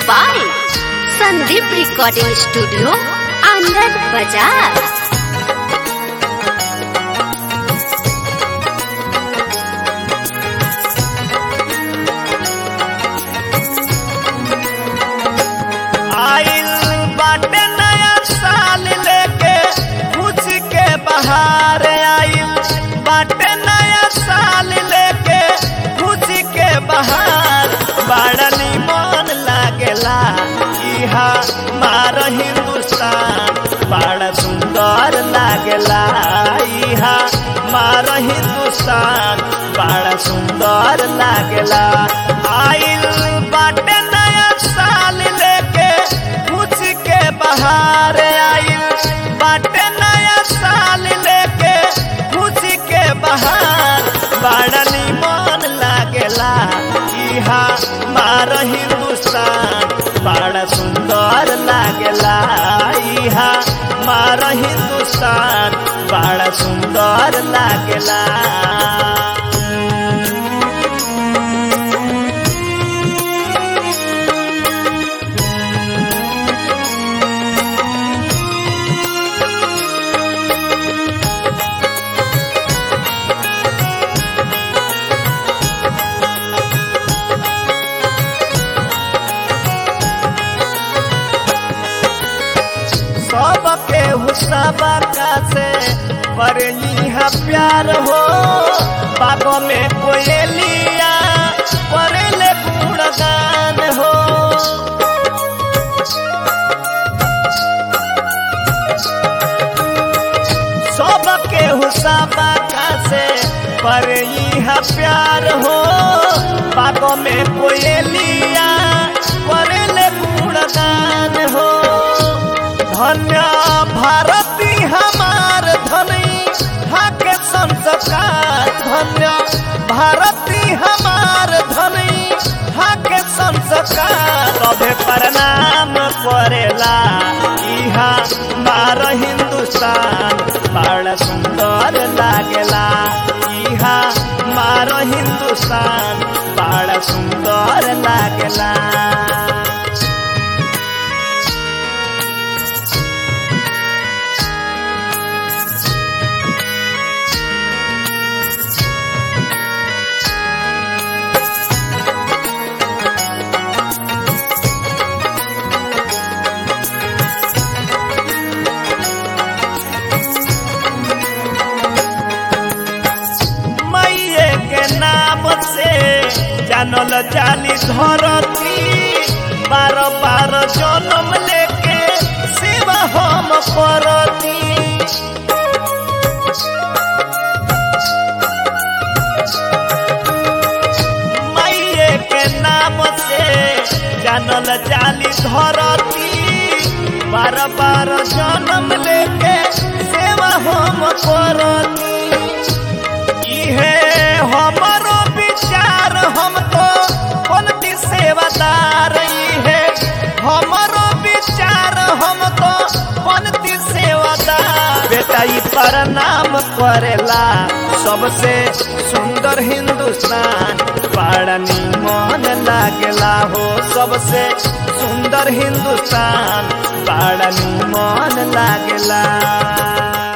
by Sandeep Recording Studio, Andhra Bazaar. आइल बाटे नया साल लेके खुशी के बहार आइल बाटे नया साल लेके खुशी के बहार बड़ा निमन लागेला इहा मार हिंदुस्तान बड़ा सुंदर लागेला इहा मार हिंदुस्तान बड़ा सुंदर लागेला। आइल बाटे नया साल लेके खुशी के बहार आइल बाटे नया साल लेके खुशी के बहार बड़ा निमन लागेला इहा मार हिंदुस्तान बड़ा सुंदर लागेला इहा मार हिंदुस्तान बड़ा सुंदर लागेला। सबके हुसबका से परलिहा प्यार हो बागों में कोयलिया परेले गुणगान हो। सबके हुसबका से परलिहा प्यार हो बागों में कोयलिया परेले गुणगान हो। धन्य भारती हमार धनी हाके संस्कार धन्य भारती हमार धनी हाके संस्कार सभे प्रणाम करेला इहा मार हिंदुस्तान बड़ा सुंदर लागेला इहा मार हिंदुस्तान बड़ा सुंदर लागेला। जानल जाली धरती बार बार जन्म लेके सेवा हम करती। मैये के नाम से जानल जाली धरती बार बार जन्म लेके सेवा हम करती। इहे हमारो विचार हम तो बनती सेवादार है हमारो विचार हम तो बनती सेवादार। बेटा ई प्रणाम करेला सबसे सुंदर हिंदुस्तान बड़ा निमन लागेला हो सबसे सुंदर हिंदुस्तान बड़ा निमन लागेला।